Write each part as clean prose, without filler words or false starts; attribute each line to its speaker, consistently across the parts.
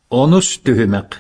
Speaker 1: Онус түхімек.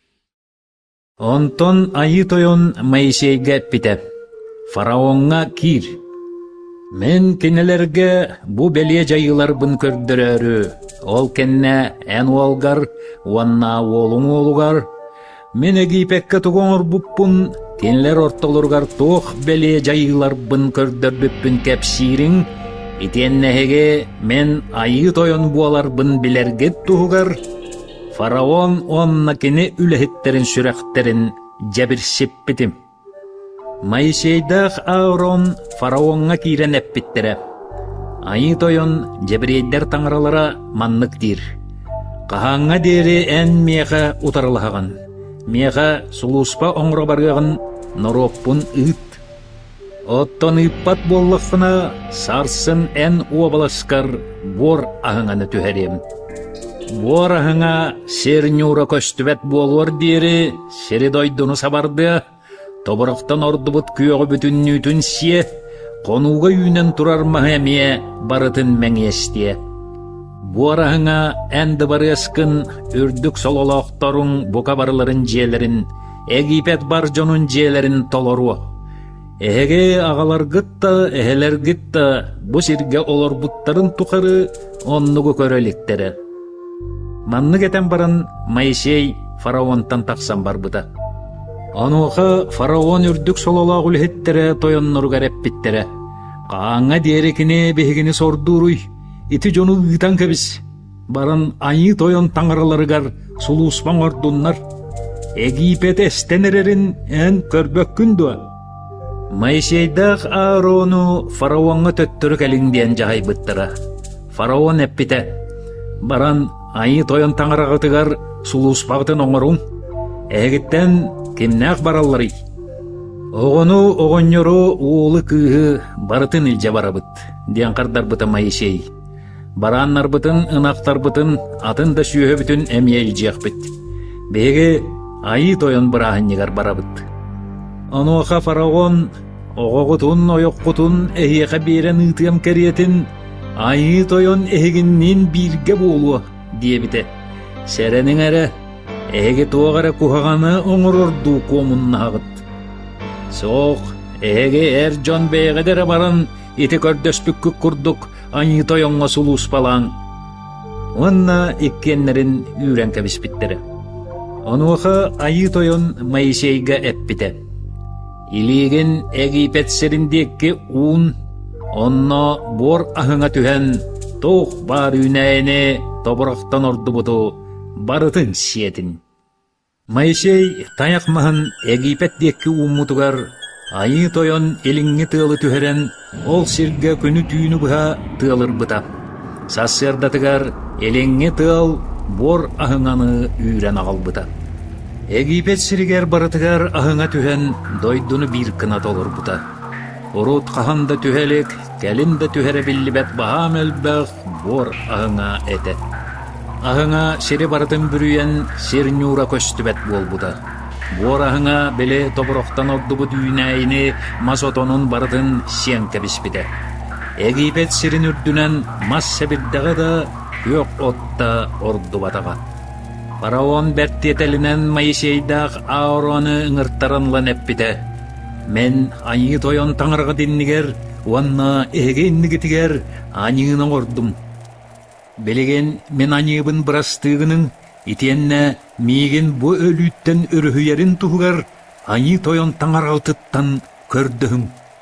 Speaker 1: Онтон айы тойон Моисейге пите. Фараонға кир. Мен кенелерге бу беле жайылар бын көрдірәрі. Ол кенне ән олгар, уанна олың олугар. Мен Египетке тугоңыр бұппын, кенелер ортолыргар тоқ беле жайылар бын көрдірбіппін кәпсирің. Итеннеге мен айы тойон буалар бын білерге туғар. Фараон онна кене үлехеттерин сүрәхтерин жабирсип битим. Моисейдах Аарон фараонга кирен эппиттере. Айы тойон жабирейдер таңыралара маннык дир. Каханга дери эн меха утарылхаган. Меха сулуспа оңро баргаган нороппун ыт. Оттон ыппат боллықына сарсын эн уабаласкар бор ахыңаны түхәрем. Бор ахыңа сер нюра көстүбет болуар дери сери дойдуну сабарды. Тобырықтан ордубут күйөгі бүтін нүтін сие, қонуға үйнен тұрар махамия барытын мәңесте. Бу арахыңа әнді бары эскін үрдік сололоқтарың бұқа барыларын жиелерін, Египет бар жонун жиелерін толоруа. Эге ағалар гытта, эхелер гытта, бұ сирге олар бұттарын тұқары оннуғы көреліктері. Манны кетен барын Моисей фараонтан тақсан бар бұта. Ануға фараон үрдік сололағыл хеттере тойонноргар эппиттере. Қаңа дерекіне бехігіні сордуруй, ити жону ұйтан кәбіс. Баран айы тойон таңыраларыгар сулуспан ордуннар. Египет эстенерерин ән көрбөк күндуа. Моисейдақ Аарону фараонға төттірік әліңден жағай бұттыра. Фараон эппите. Баран айы тойон таңырағытыгар сулуспағытын оңырун. Эгіттен кемнәк бараллары. Оғыну оғыньору уолы кыһы барытын илже барабыт, диэн қардар бұта Моисей. Бараннар бұтын, ынақтар бұтын, атын да сүйе бүтін әмие илжеқ біт. Беге айы тойын бұрағыннегар барабыт. Онуға фараон оғығытын, ойоққытын, әйеқа берен ұтығым кәриетін айы тойын әйгіннен бірге болуы, дие біте. Сәренің әрі Эге туағара кухағаны оңырорду комунна ағыт. Соқ, эге әр жон бейгедері барын ити көрдөспүккі күрдік айы тойонға сулус балаң. Онна иккеннерін үйрен кәбіспіттері. Онуға айы тойон Моисейге әппіте. Илиген Египет серіндекке уын, онна бор ахыңа түхен тоқ бар үйнәйіне тобырақтан орды бұту барытын сиетін. Моисей таяқмағын Египет деккі уммутугар айы тойон еліңі тылы түхерен ол сирге күні түйіні бұға тылыр бұта. Сассердатыгар еліңі тыл бор ахыңаны үйрен ағал бұта. Египет сиргер барытыгар ахыңа түхен дойдуны бір кына толыр бұта. Урут қағанда түхелік, кәлін да түхері білібет бағам өлбәқ бор ахыңа әті. Ахыңа сері барытын бүрүйен сер нюра көстүбет болбуда. Бор ахыңа беле тобыроқтан ордубу дүйнәйіні масотонун барытын сен кәбіспіде. Египет серін үрдінен мас сәбірдіға да көк отта орду батаға. Фараон бәрттетелінен Моисейдақ Аароны ыңырттарынлан әппіде. Мен айы тойон таңырға диннігер, уанна егеннігітігер анығының ордум. Белеген мен аныбын бұрастығының, итенне мейген бұ өліттен өріхүйерін тұғығар, аны тойон таңаралтыттан көрдіғым.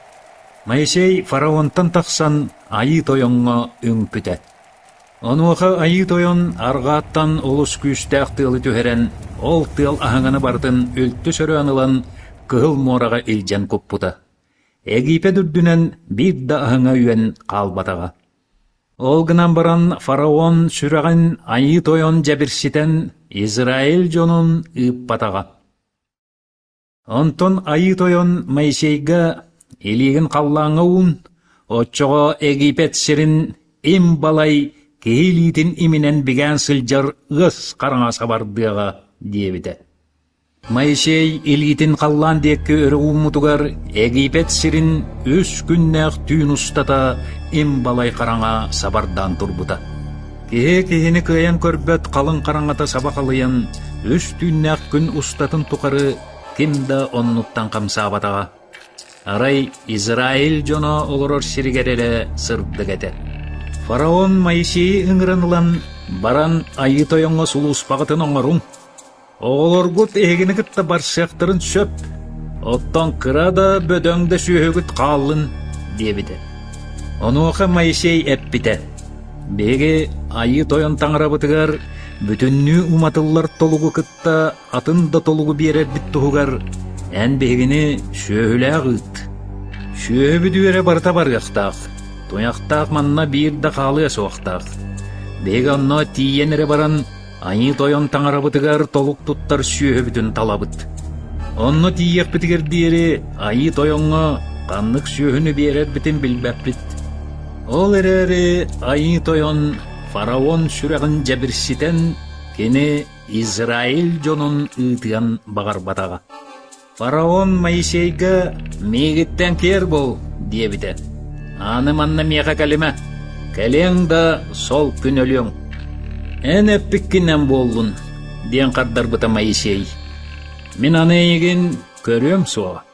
Speaker 1: Моисей фараонтан тақсан айы тойонға өңпіті. Онуға айы тойон арғаттан олыс күйістәқ тылы түхерен, ол тыл ағаңаны бардын өлтті сөрі анылан кығыл мораға илжен көппұта. Египет үрдінен бір да ағаңа үйен қалбатаға. Олгынан баран фараон сүрәғін айы тойон жабірсітен Израиль жонун ыппатаға. Онтон айы тойон Моисейга илигин қаллаңа уын, отчоға Египет сирин им балай кейлитин иминен бігән сылжар ғыз қараңа сабардыға дебіді. Моисей илитин қаллан декке өрі умутугар Египет сирин өс күннәқ түйін ұстата им балай қараңа сабардан турбута. Кихини кыян көрбөт қалың қараңата сабақалыян, үш түйнәк күн устатын туқары кимда оннуттан қамсабатаға. Арай Израиль жоно олорор сиригереле сырдыгете. Фараон Моисей ыңырынылан баран айы тойонға сулуспағытын оңырун. Оғылоргут егінігітті барсақтырын сөп, оттан кырада бөдөңді сүйөгіт қалын дебіді. Онуға Моисей әппіті. Беге айы тойон таңырабытыгар, бүтінні уматылар толугу кытта атын да толугу берер біттуғығар, ән бегіні шөйлі ағыт. Шөбі дүйері барта барғақтақ, тояқтақ манна бір да қалы соқтақ. Беге онно тиенері баран, айы тойон таңырабытыгар толук туттар шөбітін талабыт. Онно тиек бітігер дейері айы тойонға қанлық шөхіні берер бітін білбәппіт. Ол әрәрі айы тойон фараон сүрәғін жәбірсітен кені Израиль жонын ұйтыған бағар батаға. Фараон Моисейға мегіттен кер бол, дебіді. Аны манна меға кәліме, кәлең да сол күн өлең. Ән әппіккінен болдың, ден қардар бұта Моисей. Мен аны еген көрем суға.